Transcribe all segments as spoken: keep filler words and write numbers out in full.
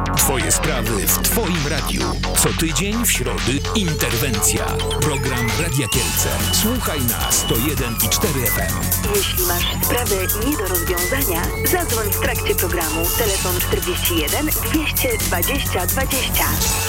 Twoje sprawy w Twoim radiu. Co tydzień w środy interwencja. Program Radia Kielce. Słuchaj na sto jeden i cztery F M. Jeśli masz sprawę nie do rozwiązania, zadzwoń w trakcie programu. Telefon czterdzieści jeden dwieście dwadzieścia dwadzieścia.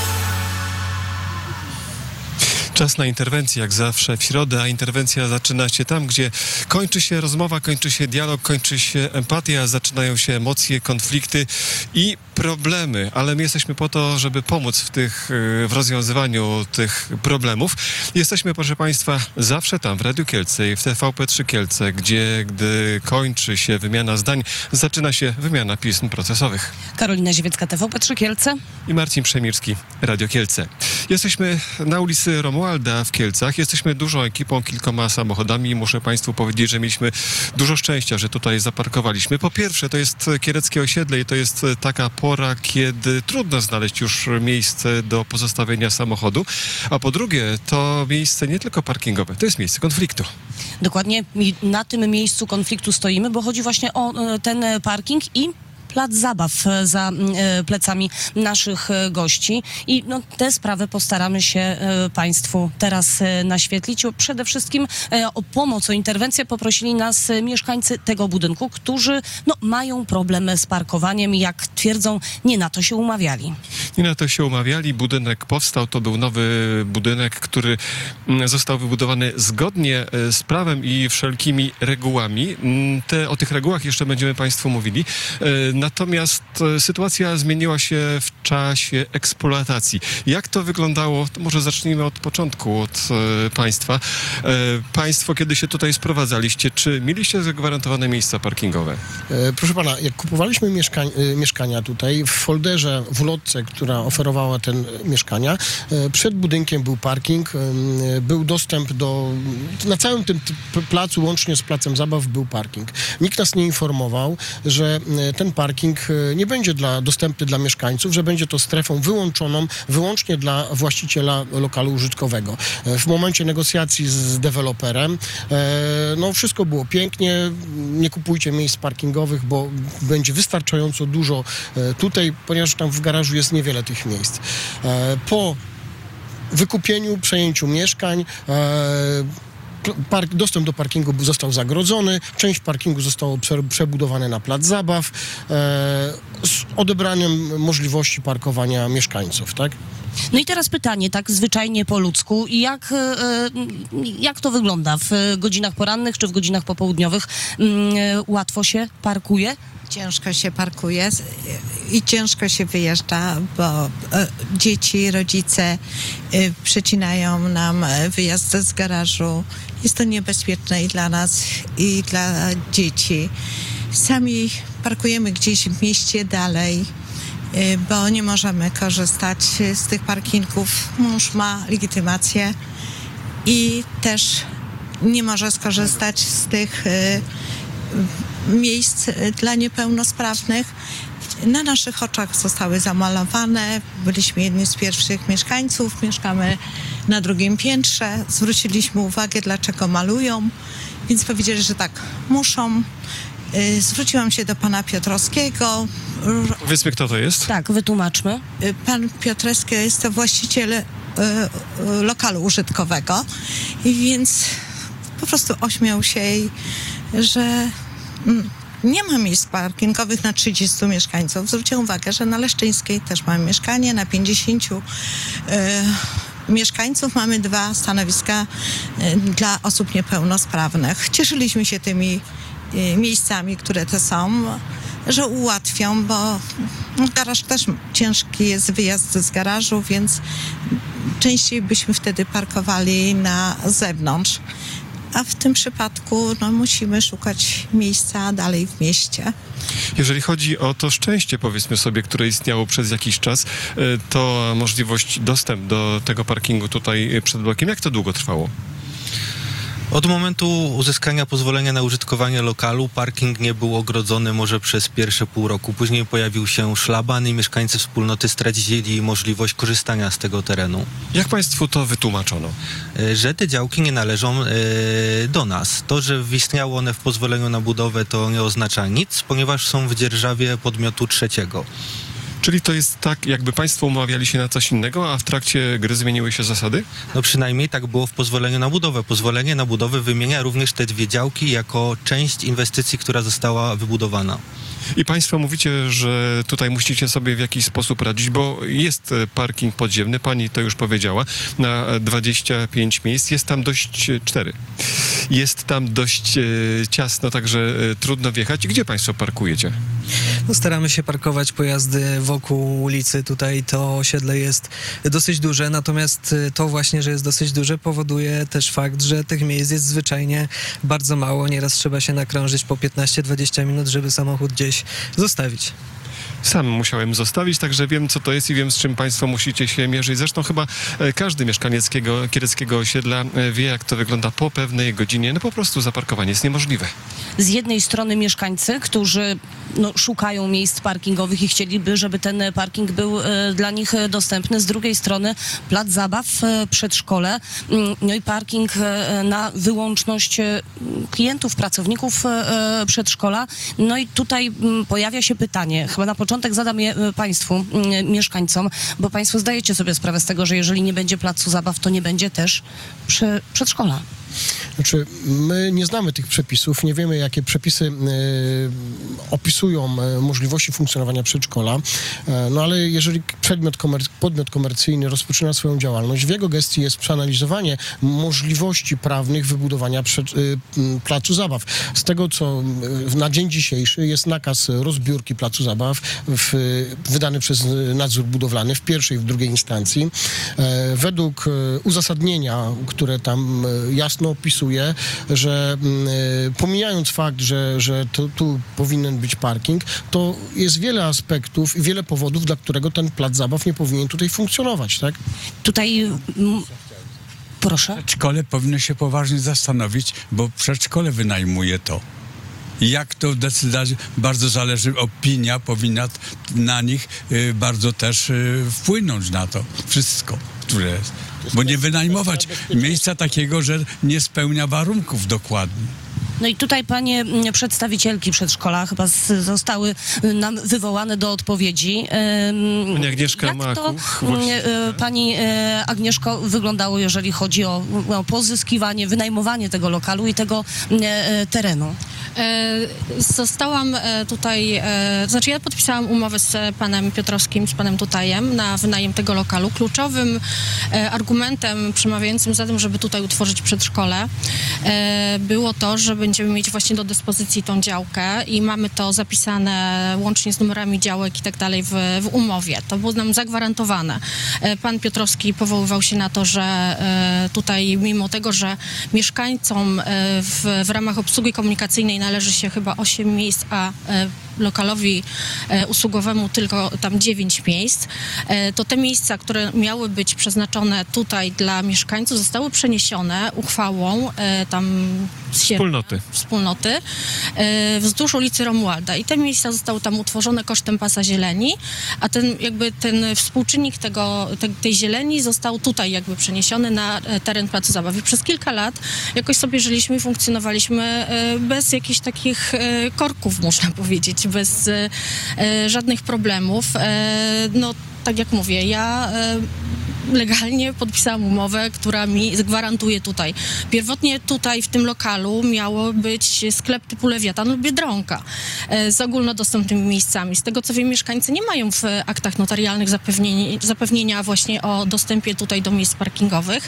Czas na interwencję, jak zawsze w środę, a interwencja zaczyna się tam, gdzie kończy się rozmowa, kończy się dialog, kończy się empatia, zaczynają się emocje, konflikty i problemy, ale my jesteśmy po to, żeby pomóc w tych, w rozwiązywaniu tych problemów. Jesteśmy, proszę Państwa, zawsze tam, w Radiu Kielce i w T V P trzy Kielce, gdzie gdy kończy się wymiana zdań, zaczyna się wymiana pism procesowych. Karolina Ziewiecka, T V P trzy Kielce. I Marcin Przemirski, Radio Kielce. Jesteśmy na ulicy Romualda w Kielcach. Jesteśmy dużą ekipą, kilkoma samochodami. Muszę Państwu powiedzieć, że mieliśmy dużo szczęścia, że tutaj zaparkowaliśmy. Po pierwsze, to jest kieleckie osiedle i to jest taka pora, kiedy trudno znaleźć już miejsce do pozostawienia samochodu. A po drugie, to miejsce nie tylko parkingowe, to jest miejsce konfliktu. Dokładnie na tym miejscu konfliktu stoimy, bo chodzi właśnie o ten parking i plac zabaw za plecami naszych gości. I no, tę sprawę postaramy się Państwu teraz naświetlić. Przede wszystkim o pomoc, o interwencję poprosili nas mieszkańcy tego budynku, którzy no, mają problemy z parkowaniem i jak twierdzą, nie na to się umawiali. Nie na to się umawiali. Budynek powstał. To był nowy budynek, który został wybudowany zgodnie z prawem i wszelkimi regułami. Te, o tych regułach jeszcze będziemy Państwu mówili. Natomiast sytuacja zmieniła się w czasie eksploatacji. Jak to wyglądało? To może zacznijmy od początku, od e, Państwa. E, państwo, kiedy się tutaj sprowadzaliście, czy mieliście zagwarantowane miejsca parkingowe? E, proszę Pana, jak kupowaliśmy mieszka- e, mieszkania tutaj, w folderze, w ulotce, która oferowała te mieszkania, e, przed budynkiem był parking, e, był dostęp do... Na całym tym t- placu, łącznie z placem zabaw, był parking. Nikt nas nie informował, że e, ten parking nie będzie dla, dostępny dla mieszkańców, że będzie to strefą wyłączoną wyłącznie dla właściciela lokalu użytkowego. W momencie negocjacji z deweloperem no wszystko było pięknie, nie kupujcie miejsc parkingowych, bo będzie wystarczająco dużo tutaj, ponieważ tam w garażu jest niewiele tych miejsc. Po wykupieniu, przejęciu mieszkań Park, dostęp do parkingu został zagrodzony, część parkingu zostało prze, przebudowane na plac zabaw e, z odebraniem możliwości parkowania mieszkańców, tak? No i teraz pytanie, tak zwyczajnie po ludzku, jak, e, jak to wygląda w godzinach porannych czy w godzinach popołudniowych? E, łatwo się parkuje? Ciężko się parkuje i ciężko się wyjeżdża, bo dzieci, rodzice przecinają nam wyjazd z garażu. Jest to niebezpieczne i dla nas, i dla dzieci. Sami parkujemy gdzieś w mieście dalej, bo nie możemy korzystać z tych parkingów. Mąż ma legitymację i też nie może skorzystać z tych miejsc dla niepełnosprawnych. Na naszych oczach zostały zamalowane. Byliśmy jedni z pierwszych mieszkańców. Mieszkamy na drugim piętrze. Zwróciliśmy uwagę, dlaczego malują. Więc powiedzieli, że tak, muszą. Zwróciłam się do pana Piotrowskiego. Powiedzmy, kto to jest? Tak, wytłumaczmy. Pan Piotrowski jest to właściciel lokalu użytkowego. I więc po prostu ośmiał się, że nie ma miejsc parkingowych na trzydziestu mieszkańców. Zwróćcie uwagę, że na Leszczyńskiej też mamy mieszkanie, na pięćdziesięciu y, mieszkańców mamy dwa stanowiska y, dla osób niepełnosprawnych. Cieszyliśmy się tymi y, miejscami, które te są, że ułatwią, bo garaż też ciężki jest wyjazd z garażu, więc częściej byśmy wtedy parkowali na zewnątrz. A w tym przypadku no, musimy szukać miejsca dalej w mieście. Jeżeli chodzi o to szczęście, powiedzmy sobie, które istniało przez jakiś czas, to możliwość dostępu do tego parkingu tutaj przed blokiem, jak to długo trwało? Od momentu uzyskania pozwolenia na użytkowanie lokalu parking nie był ogrodzony może przez pierwsze pół roku. Później pojawił się szlaban i mieszkańcy wspólnoty stracili możliwość korzystania z tego terenu. Jak państwu to wytłumaczono? Że te działki nie należą e, do nas. To, że istniało one w pozwoleniu na budowę, to nie oznacza nic, ponieważ są w dzierżawie podmiotu trzeciego. Czyli to jest tak, jakby państwo umawiali się na coś innego, a w trakcie gry zmieniły się zasady? No przynajmniej tak było w pozwoleniu na budowę. Pozwolenie na budowę wymienia również te dwie działki jako część inwestycji, która została wybudowana. I państwo mówicie, że tutaj musicie sobie w jakiś sposób radzić, bo jest parking podziemny, pani to już powiedziała, na dwadzieścia pięć miejsc, jest tam dość cztery. Jest tam dość e, ciasno, także e, trudno wjechać. Gdzie państwo parkujecie? No, staramy się parkować pojazdy wokół ulicy. Tutaj to osiedle jest dosyć duże, natomiast to właśnie, że jest dosyć duże, powoduje też fakt, że tych miejsc jest zwyczajnie bardzo mało. Nieraz trzeba się nakrążyć po piętnaście dwadzieścia minut, żeby samochód gdzieś zostawić. Sam musiałem zostawić, także wiem, co to jest i wiem, z czym państwo musicie się mierzyć. Zresztą chyba e, każdy mieszkaniec Kiereckiego, Kiereckiego osiedla e, wie, jak to wygląda po pewnej godzinie. No po prostu zaparkowanie jest niemożliwe. Z jednej strony mieszkańcy, którzy no, szukają miejsc parkingowych i chcieliby, żeby ten parking był e, dla nich dostępny. Z drugiej strony plac zabaw, e, przedszkole, mm, no i parking e, na wyłączność e, klientów, pracowników e, przedszkola. No i tutaj m, pojawia się pytanie, chyba na początek zadam je e, państwu, m, mieszkańcom, bo państwo zdajecie sobie sprawę z tego, że jeżeli nie będzie placu zabaw, to nie będzie też prze, przedszkola. Znaczy, my nie znamy tych przepisów, nie wiemy, jakie przepisy e, opisują e, możliwości funkcjonowania przedszkola, e, no ale jeżeli przedmiot komer- podmiot komercyjny rozpoczyna swoją działalność, w jego gestii jest przeanalizowanie możliwości prawnych wybudowania przed, e, placu zabaw. Z tego, co e, na dzień dzisiejszy jest nakaz rozbiórki placu zabaw w, wydany przez nadzór budowlany w pierwszej i w drugiej instancji. E, według e, uzasadnienia, które tam e, jasno opisuje, że y, pomijając fakt, że, że to, tu powinien być parking, to jest wiele aspektów i wiele powodów, dla którego ten plac zabaw nie powinien tutaj funkcjonować, tak? Tutaj... M- proszę. Przedszkole powinno się poważnie zastanowić, bo przedszkole wynajmuje to. Jak to decydować, bardzo zależy, opinia powinna na nich y, bardzo też y, wpłynąć na to wszystko, które jest. Bo nie wynajmować miejsca takiego, że nie spełnia warunków dokładnie. No i tutaj panie m, przedstawicielki przedszkola chyba z, zostały y, nam wywołane do odpowiedzi. Ym, Pani Agnieszka Jak to, Makuch, y, właśnie. y, pani y, Agnieszko, wyglądało, jeżeli chodzi o, o pozyskiwanie, wynajmowanie tego lokalu i tego y, y, terenu? E, Zostałam e, tutaj, e, znaczy ja podpisałam umowę z panem Piotrowskim, z panem Tutajem na wynajem tego lokalu. Kluczowym e, argumentem przemawiającym za tym, żeby tutaj utworzyć przedszkole e, było to, że będziemy mieć właśnie do dyspozycji tą działkę i mamy to zapisane łącznie z numerami działek i tak dalej w, w umowie. To było nam zagwarantowane. E, pan Piotrowski powoływał się na to, że e, tutaj mimo tego, że mieszkańcom e, w, w ramach obsługi komunikacyjnej należy się chyba osiem miejsc, a e, lokalowi e, usługowemu tylko tam dziewięć miejsc, e, to te miejsca, które miały być przeznaczone tutaj dla mieszkańców, zostały przeniesione uchwałą e, tam z sierpnia, Wspólnoty. wspólnoty e, wzdłuż ulicy Romualda i te miejsca zostały tam utworzone kosztem pasa zieleni, a ten jakby ten współczynnik tego, te, tej zieleni został tutaj jakby przeniesiony na e, teren placu zabaw. I przez kilka lat jakoś sobie żyliśmy i funkcjonowaliśmy e, bez jakichś takich e, korków, można powiedzieć, bez e, żadnych problemów. E, no, tak jak mówię, ja e, legalnie podpisałam umowę, która mi gwarantuje tutaj. Pierwotnie tutaj w tym lokalu miało być sklep typu Lewiatan lub Biedronka e, z ogólnodostępnymi miejscami. Z tego co wiem, mieszkańcy nie mają w aktach notarialnych zapewnienia, zapewnienia właśnie o dostępie tutaj do miejsc parkingowych.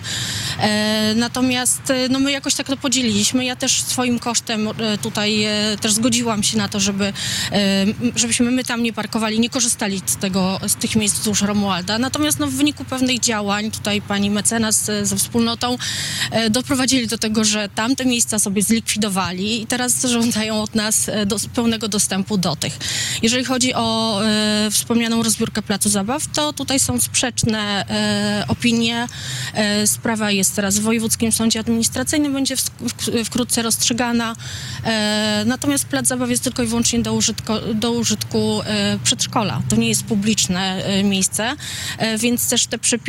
E, natomiast e, no my jakoś tak to podzieliliśmy. Ja też swoim kosztem e, tutaj e, też zgodziłam się na to, żeby e, żebyśmy my tam nie parkowali, nie korzystali z tego, z tych miejsc wzdłuż Romualda. Natomiast no, w wyniku pewnych działań, tutaj pani mecenas ze wspólnotą e, doprowadzili do tego, że tamte miejsca sobie zlikwidowali i teraz żądają od nas e, do, pełnego dostępu do tych. Jeżeli chodzi o e, wspomnianą rozbiórkę placu zabaw, to tutaj są sprzeczne e, opinie. E, sprawa jest teraz w Wojewódzkim Sądzie Administracyjnym, będzie w, w, wkrótce rozstrzygana. E, natomiast plac zabaw jest tylko i wyłącznie do, użytko, do użytku e, przedszkola. To nie jest publiczne e, miejsce, e, więc też te przepisy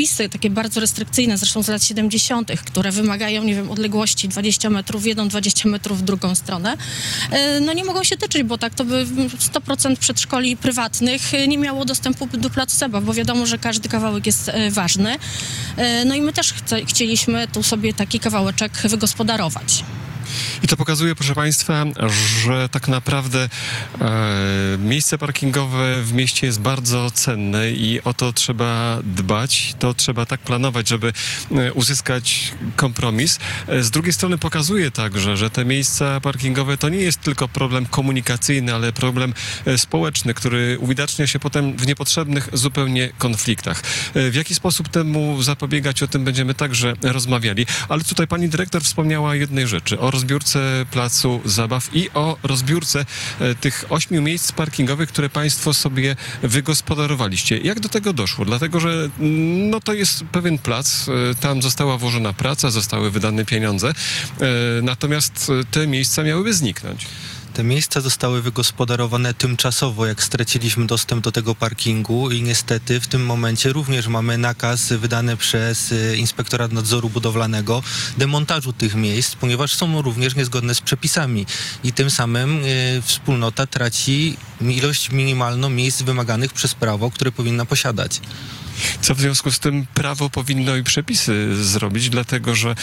przepisy takie bardzo restrykcyjne, zresztą z lat siedemdziesiątych, które wymagają, nie wiem, odległości dwadzieścia metrów w jedną, dwadzieścia metrów w drugą stronę, no nie mogą się tyczyć, bo tak to by sto procent przedszkoli prywatnych nie miało dostępu do placu zabaw, bo wiadomo, że każdy kawałek jest ważny. No i my też chce, chcieliśmy tu sobie taki kawałeczek wygospodarować. I to pokazuje, proszę Państwa, że tak naprawdę e, miejsce parkingowe w mieście jest bardzo cenne i o to trzeba dbać, to trzeba tak planować, żeby e, uzyskać kompromis. E, z drugiej strony pokazuje także, że te miejsca parkingowe to nie jest tylko problem komunikacyjny, ale problem e, społeczny, który uwidacznia się potem w niepotrzebnych zupełnie konfliktach. E, w jaki sposób temu zapobiegać, o tym będziemy także rozmawiali. Ale tutaj pani dyrektor wspomniała o jednej rzeczy, o rozbiórce placu zabaw i o rozbiórce e, tych ośmiu miejsc parkingowych, które Państwo sobie wygospodarowaliście. Jak do tego doszło? Dlatego, że no, to jest pewien plac, e, tam została włożona praca, zostały wydane pieniądze, e, natomiast te miejsca miałyby zniknąć. Te miejsca zostały wygospodarowane tymczasowo, jak straciliśmy dostęp do tego parkingu i niestety w tym momencie również mamy nakaz wydany przez Inspektorat Nadzoru Budowlanego demontażu tych miejsc, ponieważ są również niezgodne z przepisami i tym samym y, wspólnota traci ilość minimalną miejsc wymaganych przez prawo, które powinna posiadać. Co w związku z tym prawo powinno i przepisy zrobić, dlatego że e,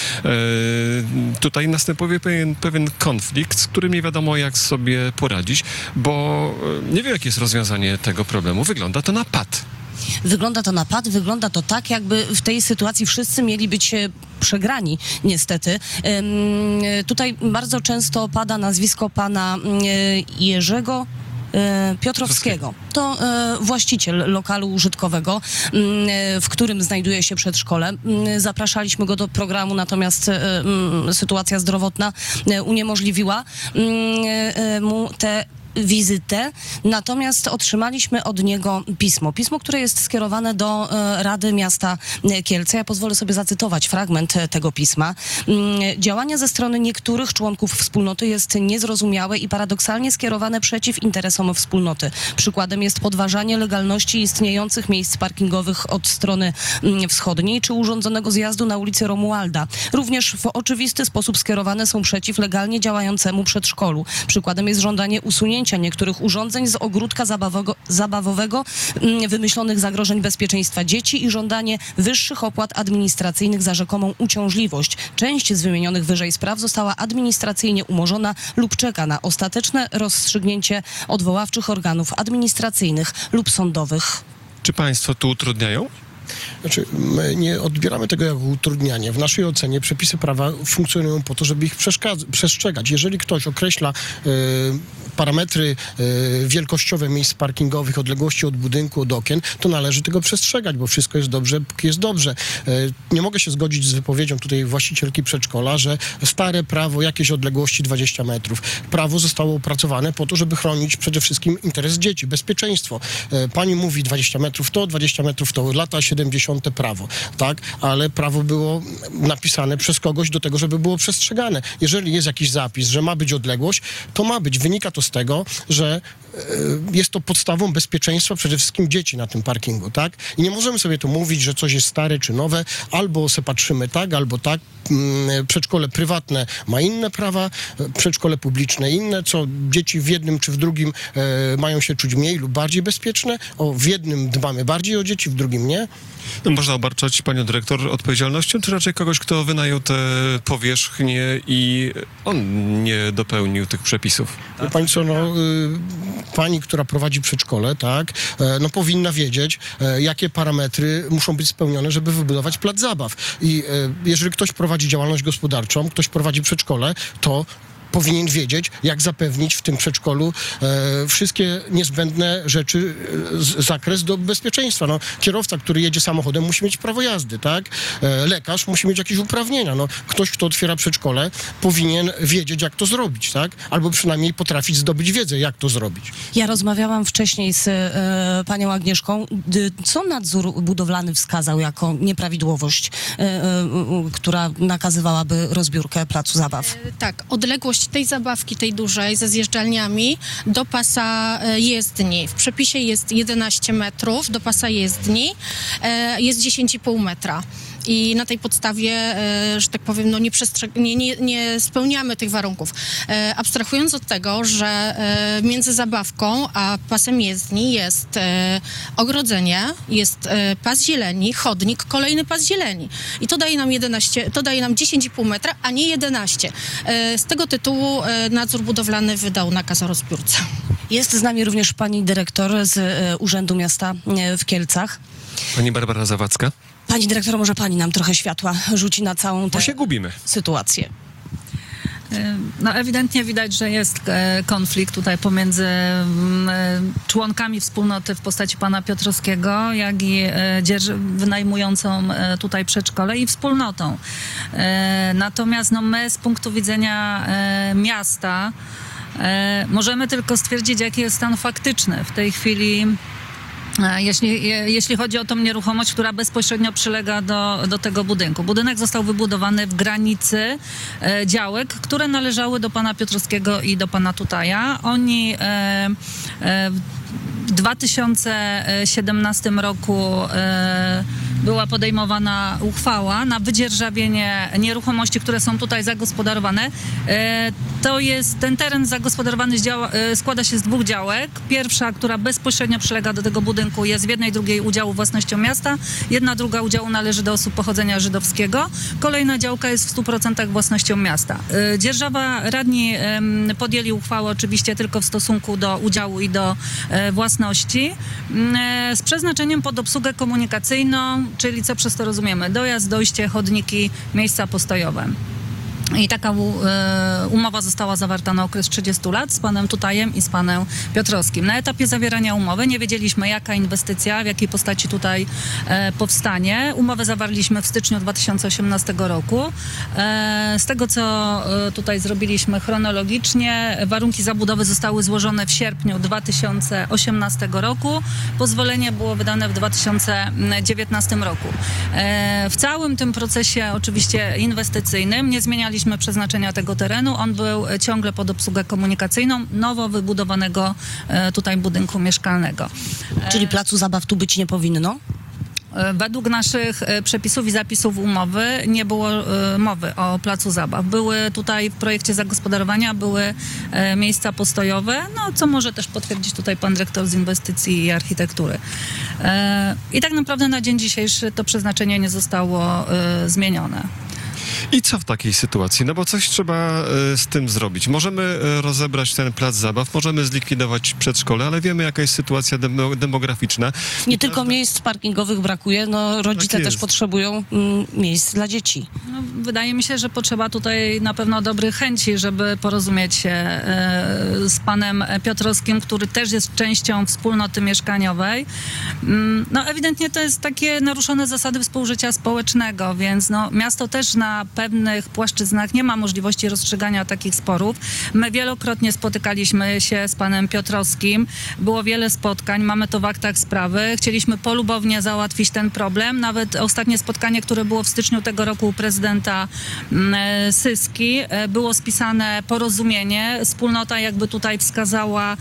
tutaj następuje pewien, pewien konflikt, z którym nie wiadomo, jak sobie poradzić, bo nie wiem, jakie jest rozwiązanie tego problemu. Wygląda to na pad. Wygląda to na pad, wygląda to tak, jakby w tej sytuacji wszyscy mieli być przegrani, niestety. Ym, tutaj bardzo często pada nazwisko pana y, Jerzego Piotrowskiego. To właściciel lokalu użytkowego, w którym znajduje się przedszkole. Zapraszaliśmy go do programu, natomiast sytuacja zdrowotna uniemożliwiła mu te wizytę, natomiast otrzymaliśmy od niego pismo. Pismo, które jest skierowane do e, Rady Miasta Kielce. Ja pozwolę sobie zacytować fragment tego pisma. Działanie ze strony niektórych członków wspólnoty jest niezrozumiałe i paradoksalnie skierowane przeciw interesom wspólnoty. Przykładem jest podważanie legalności istniejących miejsc parkingowych od strony wschodniej czy urządzonego zjazdu na ulicy Romualda. Również w oczywisty sposób skierowane są przeciw legalnie działającemu przedszkolu. Przykładem jest żądanie usunięcia niektórych urządzeń z ogródka zabawowego, zabawowego wymyślonych zagrożeń bezpieczeństwa dzieci i żądanie wyższych opłat administracyjnych za rzekomą uciążliwość. Część z wymienionych wyżej spraw została administracyjnie umorzona lub czeka na ostateczne rozstrzygnięcie odwoławczych organów administracyjnych lub sądowych. Czy Państwo tu utrudniają? Znaczy, my nie odbieramy tego jako utrudnianie. W naszej ocenie przepisy prawa funkcjonują po to, żeby ich przestrzegać. Jeżeli ktoś określa y, parametry y, wielkościowe miejsc parkingowych, odległości od budynku, od okien, to należy tego przestrzegać, bo wszystko jest dobrze, póki jest dobrze. Y, nie mogę się zgodzić z wypowiedzią tutaj właścicielki przedszkola, że stare prawo, jakieś odległości dwadzieścia metrów. Prawo zostało opracowane po to, żeby chronić przede wszystkim interes dzieci, bezpieczeństwo. Y, pani mówi dwadzieścia metrów to, dwadzieścia metrów to, lata siedemdziesiąte prawo, tak? Ale prawo było napisane przez kogoś do tego, żeby było przestrzegane. Jeżeli jest jakiś zapis, że ma być odległość, to ma być. Wynika to z tego, że y, jest to podstawą bezpieczeństwa przede wszystkim dzieci na tym parkingu, tak? I nie możemy sobie tu mówić, że coś jest stare czy nowe, albo se patrzymy tak, albo tak. Y, przedszkole prywatne ma inne prawa, y, przedszkole publiczne inne, co dzieci w jednym czy w drugim y, mają się czuć mniej lub bardziej bezpieczne. O, w jednym dbamy bardziej o dzieci, w drugim nie. No, można obarczać panią dyrektor odpowiedzialnością, czy raczej kogoś, kto wynajął te powierzchnie i on nie dopełnił tych przepisów? Wie pani co, no, y, pani, która prowadzi przedszkole, tak, e, no powinna wiedzieć, e, jakie parametry muszą być spełnione, żeby wybudować plac zabaw. I e, jeżeli ktoś prowadzi działalność gospodarczą, ktoś prowadzi przedszkole, to powinien wiedzieć, jak zapewnić w tym przedszkolu e, wszystkie niezbędne rzeczy, e, z, zakres do bezpieczeństwa. No, kierowca, który jedzie samochodem, musi mieć prawo jazdy, tak? E, lekarz musi mieć jakieś uprawnienia. No, ktoś, kto otwiera przedszkole, powinien wiedzieć, jak to zrobić, tak? Albo przynajmniej potrafić zdobyć wiedzę, jak to zrobić. Ja rozmawiałam wcześniej z e, panią Agnieszką. Co nadzór budowlany wskazał jako nieprawidłowość, e, e, która nakazywałaby rozbiórkę placu zabaw? E, tak, odległość odległość tej zabawki, tej dużej, ze zjeżdżalniami do pasa e, jezdni. W przepisie jest jedenaście metrów, do pasa jezdni e, jest dziesięć i pół metra. I na tej podstawie, e, że tak powiem, no nie, przestrze- nie, nie, nie spełniamy tych warunków. E, abstrahując od tego, że e, między zabawką a pasem jezdni jest e, ogrodzenie, jest e, pas zieleni, chodnik, kolejny pas zieleni. I to daje nam jedenaście, to daje nam dziesięć i pół metra, a nie jedenaście. E, z tego tytułu e, nadzór budowlany wydał nakaz o rozbiórce. Jest z nami również pani dyrektor z e, Urzędu Miasta e, w Kielcach. Pani Barbara Zawadzka. Pani dyrektor, może pani nam trochę światła rzuci na całą tę Bo się gubimy. sytuację. No ewidentnie widać, że jest e, konflikt tutaj pomiędzy e, członkami wspólnoty w postaci pana Piotrowskiego, jak i e, dzierż- wynajmującą e, tutaj przedszkole i wspólnotą. E, natomiast no, my z punktu widzenia e, miasta e, możemy tylko stwierdzić, jaki jest stan faktyczny. W tej chwili Jeśli, jeśli chodzi o tą nieruchomość, która bezpośrednio przylega do, do tego budynku. Budynek został wybudowany w granicy e, działek, które należały do pana Piotrowskiego i do pana Tutaja. Oni e, e, w dwa tysiące siedemnastym roku e, była podejmowana uchwała na wydzierżawienie nieruchomości, które są tutaj zagospodarowane. E, to jest, ten teren zagospodarowany z działa, e, składa się z dwóch działek. Pierwsza, która bezpośrednio przylega do tego budynku, jest w jednej drugiej udziału własnością miasta. Jedna druga udziału należy do osób pochodzenia żydowskiego. Kolejna działka jest w stu procentach własnością miasta. E, dzierżawa radni e, podjęli uchwałę oczywiście tylko w stosunku do udziału i do e, własności e, z przeznaczeniem pod obsługę komunikacyjną, czyli co przez to rozumiemy? Dojazd, dojście, chodniki, miejsca postojowe. I taka e, umowa została zawarta na okres trzydziestu lat z panem Tutajem i z panem Piotrowskim. Na etapie zawierania umowy nie wiedzieliśmy, jaka inwestycja, w jakiej postaci tutaj e, powstanie. Umowę zawarliśmy w styczniu dwa tysiące osiemnastego roku. E, z tego, co e, tutaj zrobiliśmy chronologicznie, warunki zabudowy zostały złożone w sierpniu dwa tysiące osiemnastego roku. Pozwolenie było wydane w dwa tysiące dziewiętnastym roku. E, w całym tym procesie oczywiście inwestycyjnym nie zmienialiśmy przeznaczenia tego terenu. On był ciągle pod obsługę komunikacyjną nowo wybudowanego e, tutaj budynku mieszkalnego. Czyli placu zabaw tu być nie powinno? Według naszych przepisów i zapisów umowy nie było mowy o placu zabaw. Były tutaj w projekcie zagospodarowania były miejsca postojowe, no co może też potwierdzić tutaj pan dyrektor z inwestycji i architektury. I tak naprawdę na dzień dzisiejszy to przeznaczenie nie zostało zmienione. I co w takiej sytuacji? No bo coś trzeba e, z tym zrobić. Możemy e, rozebrać ten plac zabaw, możemy zlikwidować przedszkole, ale wiemy, jaka jest sytuacja dem- demograficzna. Nie I tylko każda... miejsc parkingowych brakuje, no rodzice Tak też jest. potrzebują mm, miejsc dla dzieci. No, wydaje mi się, że potrzeba tutaj na pewno dobrych chęci, żeby porozumieć się e, z panem Piotrowskim, który też jest częścią wspólnoty mieszkaniowej. Mm, no ewidentnie to jest takie naruszone zasady współżycia społecznego, więc no, miasto też na pewnych płaszczyznach nie ma możliwości rozstrzygania takich sporów. My wielokrotnie spotykaliśmy się z panem Piotrowskim. Było wiele spotkań, mamy to w aktach sprawy. Chcieliśmy polubownie załatwić ten problem. Nawet ostatnie spotkanie, które było w styczniu tego roku u prezydenta e, Syski, e, było spisane porozumienie. Wspólnota jakby tutaj wskazała,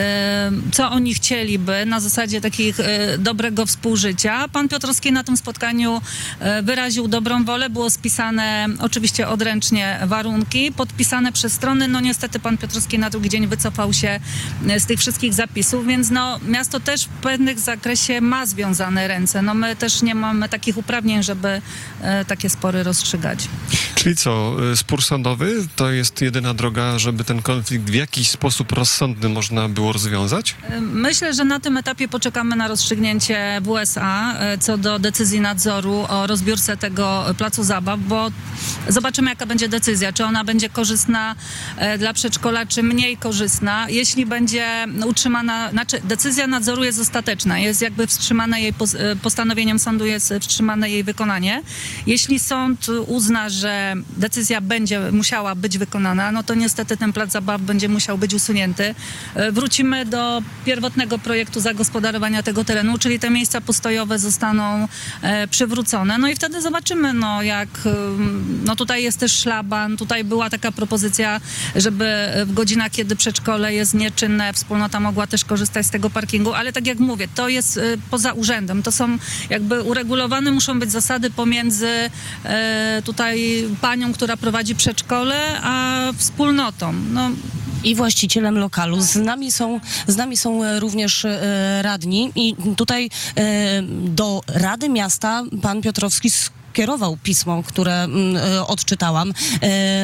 e, co oni chcieliby na zasadzie takich e, dobrego współżycia. Pan Piotrowski na tym spotkaniu e, wyraził dobrą wolę. Było spisane oczywiście odręcznie warunki, podpisane przez strony. No niestety pan Piotrowski na drugi dzień wycofał się z tych wszystkich zapisów, więc no miasto też w pewnych zakresie ma związane ręce. No my też nie mamy takich uprawnień, żeby e, takie spory rozstrzygać. Czyli co, spór sądowy to jest jedyna droga, żeby ten konflikt w jakiś sposób rozsądny można było rozwiązać? Myślę, że na tym etapie poczekamy na rozstrzygnięcie W S A e, co do decyzji nadzoru o rozbiórce tego placu zabaw, bo zobaczymy, jaka będzie decyzja. Czy ona będzie korzystna e, dla przedszkola, czy mniej korzystna. Jeśli będzie utrzymana, znaczy decyzja nadzoru jest ostateczna, jest jakby wstrzymane jej, postanowieniem sądu jest wstrzymane jej wykonanie. Jeśli sąd uzna, że decyzja będzie musiała być wykonana, no to niestety ten plac zabaw będzie musiał być usunięty. E, wrócimy do pierwotnego projektu zagospodarowania tego terenu, czyli te miejsca postojowe zostaną e, przywrócone. No i wtedy zobaczymy, no jak no tutaj jest też szlaban, tutaj była taka propozycja, żeby w godzinach, kiedy przedszkole jest nieczynne, wspólnota mogła też korzystać z tego parkingu, ale tak jak mówię, to jest y, poza urzędem, to są jakby uregulowane muszą być zasady pomiędzy y, tutaj panią, która prowadzi przedszkole, a wspólnotą. No, i właścicielem lokalu. Z nami są, z nami są również e, radni i tutaj e, do Rady Miasta pan Piotrowski skierował pismo, które y, odczytałam. Y,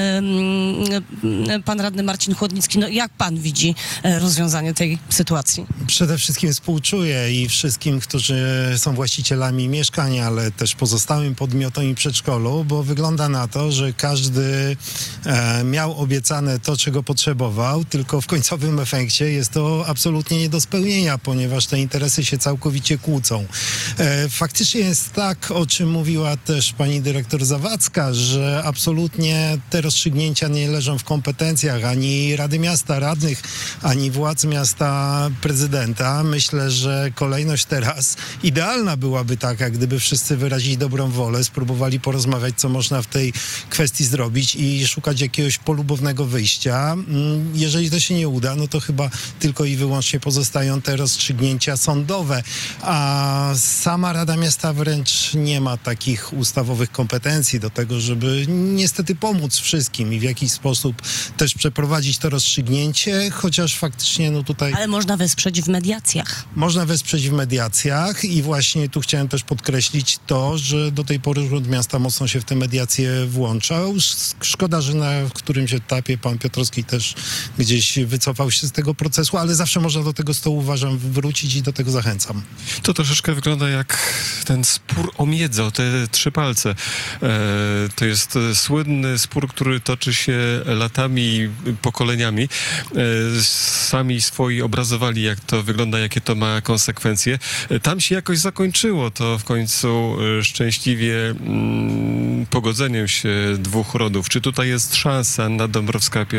y, pan radny Marcin Chłodnicki, no jak pan widzi y, rozwiązanie tej sytuacji? Przede wszystkim współczuję i wszystkim, którzy są właścicielami mieszkań, ale też pozostałym podmiotom i przedszkolu, bo wygląda na to, że każdy e, miał obiecane to, czego potrzebował, tylko w końcowym efekcie jest to absolutnie nie do spełnienia, ponieważ te interesy się całkowicie kłócą. E, faktycznie jest tak, o czym mówiła też też pani dyrektor Zawadzka, że absolutnie te rozstrzygnięcia nie leżą w kompetencjach ani Rady Miasta, radnych, ani władz miasta, prezydenta. Myślę, że kolejność teraz idealna byłaby taka, gdyby wszyscy wyrazili dobrą wolę, spróbowali porozmawiać, co można w tej kwestii zrobić i szukać jakiegoś polubownego wyjścia. Jeżeli to się nie uda, no to chyba tylko i wyłącznie pozostają te rozstrzygnięcia sądowe, a sama Rada Miasta wręcz nie ma takich ustawowych kompetencji do tego, żeby niestety pomóc wszystkim i w jakiś sposób też przeprowadzić to rozstrzygnięcie, chociaż faktycznie no tutaj... Ale można wesprzeć w mediacjach. Można wesprzeć w mediacjach i właśnie tu chciałem też podkreślić to, że do tej pory Urząd Miasta mocno się w te mediacje włączał. Szkoda, że na którymś etapie pan Piotrowski też gdzieś wycofał się z tego procesu, ale zawsze można do tego stołu, uważam, wrócić i do tego zachęcam. To troszeczkę wygląda jak ten spór o miedzę, o te trzy palce. E, to jest słynny spór, który toczy się latami, pokoleniami. E, sami swoi obrazowali, jak to wygląda, jakie to ma konsekwencje. E, tam się jakoś zakończyło to w końcu e, szczęśliwie mm, pogodzeniem się dwóch rodów. Czy tutaj jest szansa Anna Dąbrowska, e,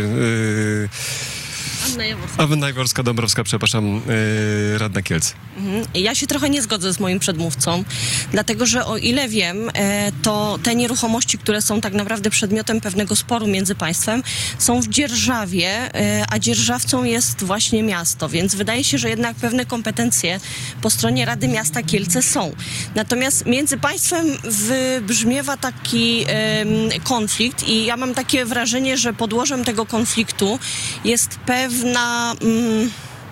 Anna Jaworska. Anna Jaworska, Dąbrowska, przepraszam, yy, radna Kielc. Mhm. Ja się trochę nie zgodzę z moim przedmówcą, dlatego że o ile wiem, e, to te nieruchomości, które są tak naprawdę przedmiotem pewnego sporu między państwem, są w dzierżawie, e, a dzierżawcą jest właśnie miasto, więc wydaje się, że jednak pewne kompetencje po stronie Rady Miasta Kielce są. Natomiast między państwem wybrzmiewa taki e, konflikt i ja mam takie wrażenie, że podłożem tego konfliktu jest pewna... Mm,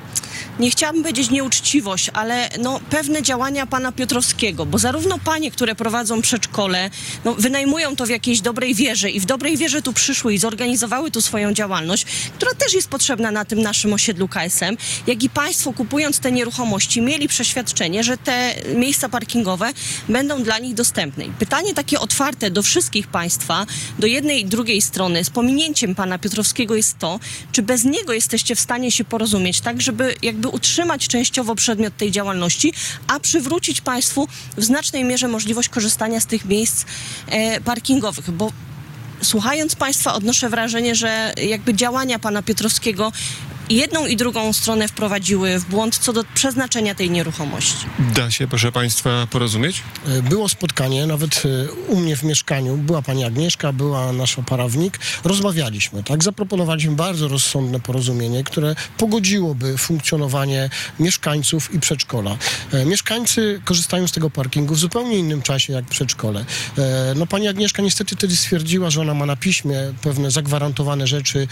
nie chciałabym powiedzieć nieuczciwość, ale no, pewne działania pana Piotrowskiego, bo zarówno panie, które prowadzą przedszkole, no, wynajmują to w jakiejś dobrej wierze i w dobrej wierze tu przyszły i zorganizowały tu swoją działalność, która też jest potrzebna na tym naszym osiedlu K S M, jak i państwo, kupując te nieruchomości, mieli przeświadczenie, że te miejsca parkingowe będą dla nich dostępne. I pytanie takie otwarte do wszystkich państwa, do jednej i drugiej strony, z pominięciem pana Piotrowskiego jest to, czy bez niego jesteście w stanie się porozumieć, tak żeby jakby utrzymać częściowo przedmiot tej działalności, a przywrócić państwu w znacznej mierze możliwość korzystania z tych miejsc e, parkingowych, bo słuchając państwa odnoszę wrażenie, że jakby działania pana Piotrowskiego jedną i drugą stronę wprowadziły w błąd co do przeznaczenia tej nieruchomości. Da się, proszę państwa, porozumieć? Było spotkanie, nawet u mnie w mieszkaniu, była pani Agnieszka, była nasza prawnik, rozmawialiśmy, tak, zaproponowaliśmy bardzo rozsądne porozumienie, które pogodziłoby funkcjonowanie mieszkańców i przedszkola. Mieszkańcy korzystają z tego parkingu w zupełnie innym czasie jak przedszkole. No pani Agnieszka niestety wtedy stwierdziła, że ona ma na piśmie pewne zagwarantowane rzeczy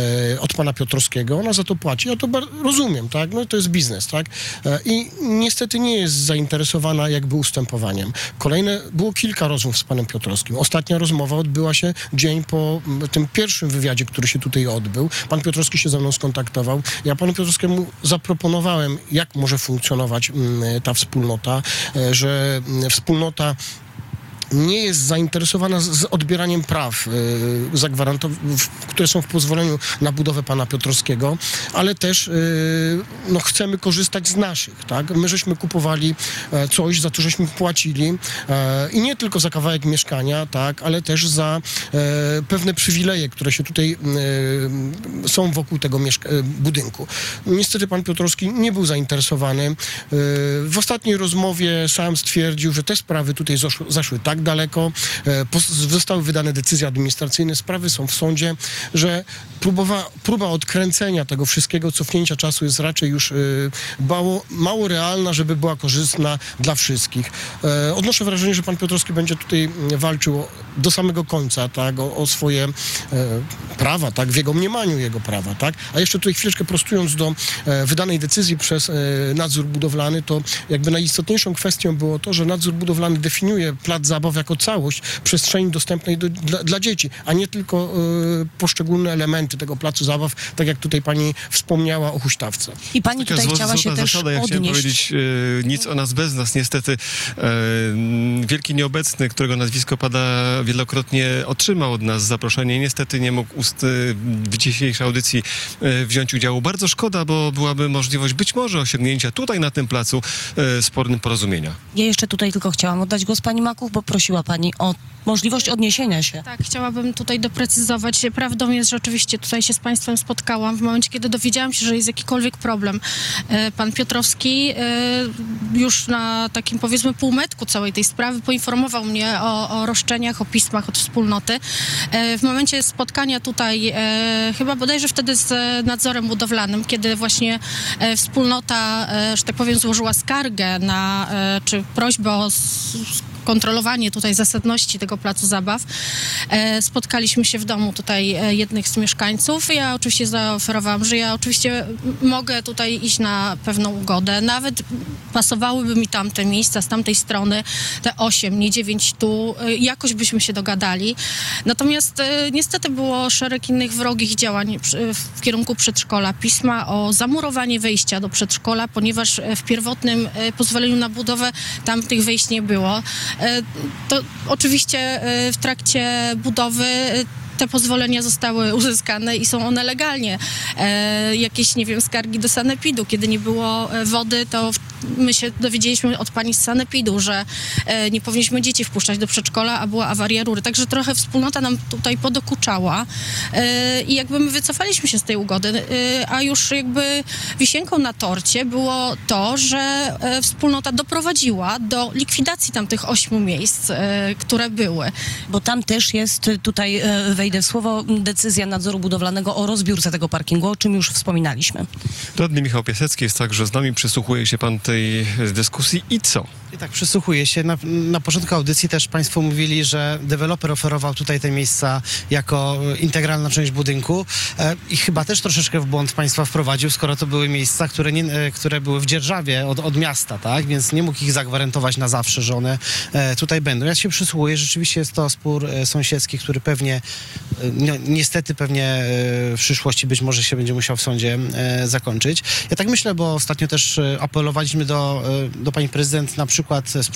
od pana Piotrowskiego, ona za to płaci, ja to rozumiem, tak, no to jest biznes, tak, i niestety nie jest zainteresowana jakby ustępowaniem. Kolejne, było kilka rozmów z panem Piotrowskim. Ostatnia rozmowa odbyła się dzień po tym pierwszym wywiadzie, który się tutaj odbył. Pan Piotrowski się ze mną skontaktował. Ja panu Piotrowskiemu zaproponowałem, jak może funkcjonować ta wspólnota, że wspólnota nie jest zainteresowana z, z odbieraniem praw, y, zagwarantow- które są w pozwoleniu na budowę pana Piotrowskiego, ale też y, no, chcemy korzystać z naszych, tak? My żeśmy kupowali e, coś, za co żeśmy płacili e, i nie tylko za kawałek mieszkania, tak, ale też za e, pewne przywileje, które się tutaj e, są wokół tego mieszka- budynku. Niestety pan Piotrowski nie był zainteresowany. E, w ostatniej rozmowie sam stwierdził, że te sprawy tutaj zaszły, zaszły tak tak daleko, e, pos- zostały wydane decyzje administracyjne, sprawy są w sądzie, że próbowa, próba odkręcenia tego wszystkiego, cofnięcia czasu jest raczej już e, mało, mało realna, żeby była korzystna dla wszystkich. E, odnoszę wrażenie, że pan Piotrowski będzie tutaj walczył do samego końca, tak, o, o swoje e, prawa, tak, w jego mniemaniu jego prawa, tak. A jeszcze tutaj chwileczkę prostując do e, wydanej decyzji przez e, nadzór budowlany, to jakby najistotniejszą kwestią było to, że nadzór budowlany definiuje plac zabaw jako całość przestrzeni dostępnej do, dla, dla dzieci, a nie tylko e, poszczególne elementy tego placu zabaw, tak jak tutaj pani wspomniała o huśtawce. I pani Taka tutaj chciała się też zasada, ja chciałem odnieść. powiedzieć e, nic o nas bez nas. Niestety e, wielki nieobecny, którego nazwisko pada wielokrotnie, otrzymał od nas zaproszenie. Niestety nie mógł ust, w dzisiejszej audycji e, wziąć udziału. Bardzo szkoda, bo byłaby możliwość być może osiągnięcia tutaj na tym placu e, spornym porozumienia. Ja jeszcze tutaj tylko chciałam oddać głos pani Makuch, bo prosiła pani o możliwość odniesienia się. Tak, chciałabym tutaj doprecyzować. Prawdą jest, że oczywiście tutaj się z państwem spotkałam w momencie, kiedy dowiedziałam się, że jest jakikolwiek problem. E, Pan Piotrowski e, już na takim, powiedzmy, półmetku całej tej sprawy poinformował mnie o, o roszczeniach, o pismach od wspólnoty. E, W momencie spotkania tutaj, e, chyba bodajże wtedy z nadzorem budowlanym, kiedy właśnie e, wspólnota, e, że tak powiem, złożyła skargę na, e, czy prośbę o s- kontrolowanie tutaj zasadności tego placu zabaw. E, spotkaliśmy się w domu tutaj e, jednych z mieszkańców. Ja oczywiście zaoferowałam, że ja oczywiście m- mogę tutaj iść na pewną ugodę. Nawet pasowałyby mi tamte miejsca z tamtej strony, te osiem, nie dziewięć tu. E, jakoś byśmy się dogadali. Natomiast e, niestety było szereg innych wrogich działań przy- w kierunku przedszkola. Pisma o zamurowanie wejścia do przedszkola, ponieważ e, w pierwotnym e, pozwoleniu na budowę tam tych wejść nie było. E, To oczywiście e, w trakcie budowy e, te pozwolenia zostały uzyskane i są one legalnie. E, jakieś, nie wiem, skargi do sanepidu. Kiedy nie było e, wody, to w, my się dowiedzieliśmy od pani z sanepidu, że e, nie powinniśmy dzieci wpuszczać do przedszkola, a była awaria rury. Także trochę wspólnota nam tutaj podokuczała e, i jakby my wycofaliśmy się z tej ugody, e, a już jakby wisienką na torcie było to, że e, wspólnota doprowadziła do likwidacji tamtych ośmiu miejsc, e, które były. Bo tam też jest, tutaj e, wejdę w słowo, decyzja nadzoru budowlanego o rozbiórce tego parkingu, o czym już wspominaliśmy. Radny Michał Piasecki jest także z nami. Przysłuchuje się pan tej dyskusji i co? I tak, przysłuchuję się. Na, na początku audycji też państwo mówili, że deweloper oferował tutaj te miejsca jako integralna część budynku e, i chyba też troszeczkę w błąd państwa wprowadził, skoro to były miejsca, które, nie, e, które były w dzierżawie od, od miasta, tak? Więc nie mógł ich zagwarantować na zawsze, że one e, tutaj będą. Ja się przysłuchuję, rzeczywiście jest to spór e, sąsiedzki, który pewnie, e, ni niestety pewnie e, w przyszłości być może się będzie musiał w sądzie e, zakończyć. Ja tak myślę, bo ostatnio też e, apelowaliśmy do, e, do pani prezydent na przykład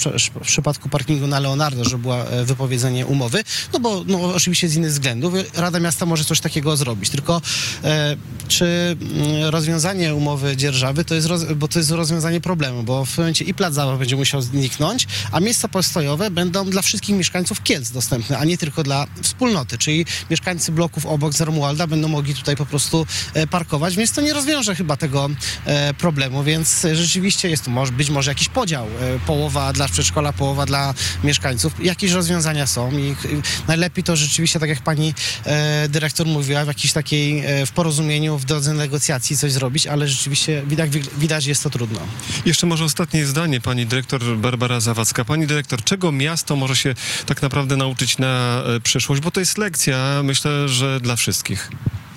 w przypadku parkingu na Leonardo, że było wypowiedzenie umowy, no bo no, oczywiście z innych względów Rada Miasta może coś takiego zrobić, tylko e, czy rozwiązanie umowy dzierżawy to jest, roz, bo to jest rozwiązanie problemu, bo w momencie i plac zabaw będzie musiał zniknąć, a miejsca postojowe będą dla wszystkich mieszkańców Kielc dostępne, a nie tylko dla wspólnoty, czyli mieszkańcy bloków obok z Romualda będą mogli tutaj po prostu e, parkować, więc to nie rozwiąże chyba tego e, problemu, więc rzeczywiście jest to może, być może jakiś podział, e, połowa dla przedszkola, połowa dla mieszkańców. Jakieś rozwiązania są i, i najlepiej to rzeczywiście, tak jak pani e, dyrektor mówiła, w jakiejś takiej e, w porozumieniu, w drodze negocjacji coś zrobić, ale rzeczywiście widać, widać jest to trudno. Jeszcze może ostatnie zdanie, pani dyrektor Barbara Zawadzka. Pani dyrektor, czego miasto może się tak naprawdę nauczyć na e, przyszłość? Bo to jest lekcja, myślę, że dla wszystkich.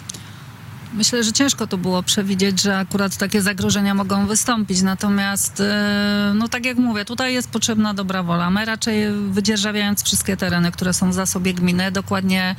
Myślę, że ciężko to było przewidzieć, że akurat takie zagrożenia mogą wystąpić. Natomiast, no tak jak mówię, tutaj jest potrzebna dobra wola. My raczej wydzierżawiając wszystkie tereny, które są w zasobie gminy, dokładnie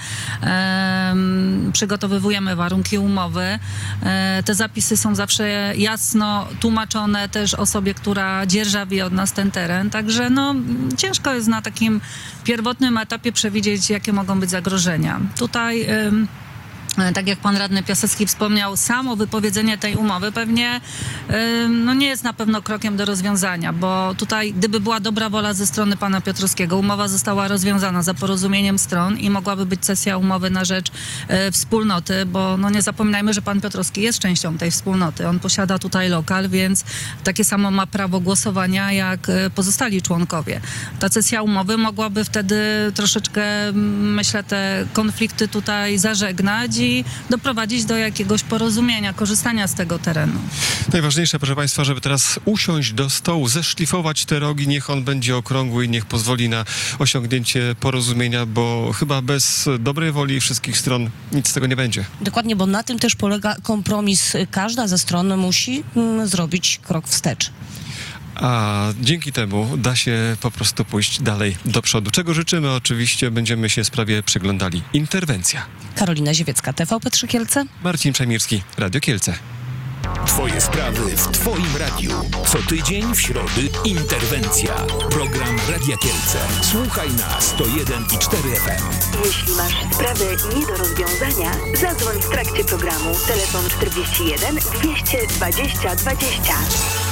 e, przygotowywujemy warunki umowy. E, te zapisy są zawsze jasno tłumaczone też osobie, która dzierżawi od nas ten teren. Także no, ciężko jest na takim pierwotnym etapie przewidzieć, jakie mogą być zagrożenia. Tutaj... E, tak jak pan radny Piasecki wspomniał, samo wypowiedzenie tej umowy pewnie no nie jest na pewno krokiem do rozwiązania, bo tutaj gdyby była dobra wola ze strony pana Piotrowskiego, umowa została rozwiązana za porozumieniem stron i mogłaby być cesja umowy na rzecz e, wspólnoty, bo no nie zapominajmy, że pan Piotrowski jest częścią tej wspólnoty. On posiada tutaj lokal, więc takie samo ma prawo głosowania jak e, pozostali członkowie. Ta cesja umowy mogłaby wtedy troszeczkę, myślę, te konflikty tutaj zażegnać i doprowadzić do jakiegoś porozumienia, korzystania z tego terenu. Najważniejsze, proszę Państwa, żeby teraz usiąść do stołu, zeszlifować te rogi, niech on będzie okrągły i niech pozwoli na osiągnięcie porozumienia, bo chyba bez dobrej woli wszystkich stron nic z tego nie będzie. Dokładnie, bo na tym też polega kompromis. Każda ze stron musi mm, zrobić krok wstecz. A dzięki temu da się po prostu pójść dalej do przodu. Czego życzymy? Oczywiście będziemy się sprawie przyglądali. Interwencja. Karolina Ziewiecka, T V P trzy Kielce. Marcin Przemirski, Radio Kielce. Twoje sprawy w Twoim radiu. Co tydzień w środy Interwencja. Program Radia Kielce. Słuchaj na sto jeden i cztery F M. Jeśli masz sprawę nie do rozwiązania, zadzwoń w trakcie programu. Telefon czterdzieści jeden dwieście dwadzieścia dwadzieścia.